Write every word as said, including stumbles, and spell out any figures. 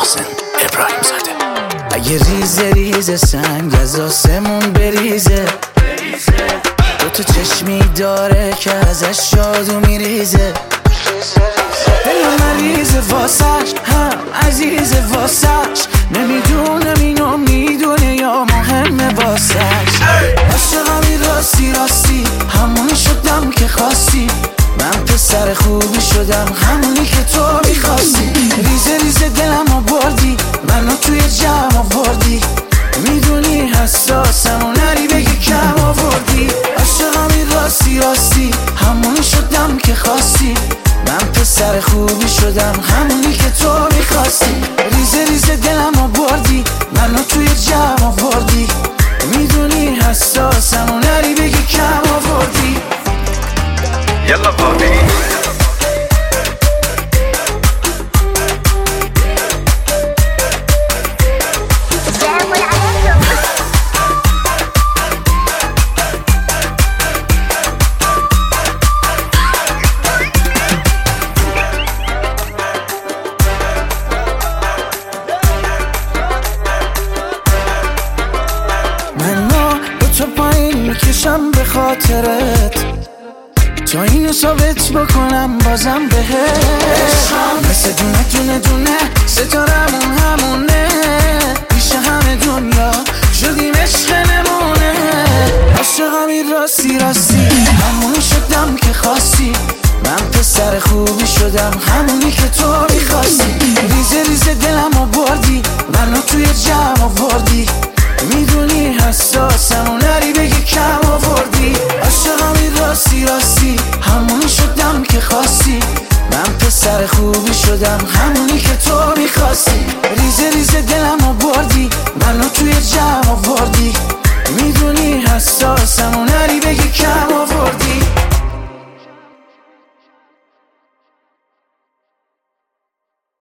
محسن ابراهیم زاده. اگه ریزه ریزه سنگ از آسمون بریزه، دو تا چشمی داره که ازش جادو میریزه، دل مریضه واسش هم عزیزه واسش، نمیدونم اینو میدونه یا مهمه واسش. عاشقمی راستی راستی همونی شدم که خواستی، من پسر خوبی شدم همونی که تو میخواستی. ریزه ریزه دلمو بردی منو توی جمع آوردی، میدونی حساسم و نری بگی کم آوردی. عاشقمی راستی راستی همونی شدم که خواستی، من پسر خوبی شدم همونی که تو میخواستی. ریزه ریزه دلمو بردی منو توی جمع آوردی، میدونی حساسم و نری بگی کم آوردی. یلا بابی منو با تو پایین میکشم به خاطرت، تا اینو ثابت بکنم بازم بهت. مثل دونه دونه دونه ستارمون همونه، پیش همه دنیا شدیم عشق نمونه. عاشقمی راستی راستی همونی شدم که خواستی، من پسر خوبی شدم همونی که تو میخواستی. ریزه ریزه دلمو بردی منو توی جمع آوردی، میدونی حساسم و نری بگی کم آوردی. عاشقمی راستی راستی همونی شدم که خواستی، من پسر خوبی شدم همونی که تو میخواستی. ریزه ریزه دلمو بردی منو